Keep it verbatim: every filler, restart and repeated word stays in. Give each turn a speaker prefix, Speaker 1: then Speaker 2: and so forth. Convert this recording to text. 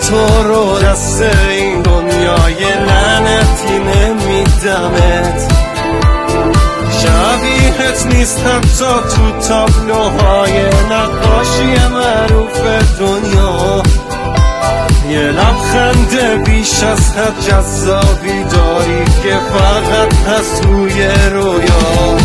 Speaker 1: تو رو دست این دنیای لعنتی نمیدمت، شبیهت نیست حتی تو تابلوهای نقاشی معروف دنیا. یه لبخند بیش از حد جذابی داری که فقط هست توی رویا.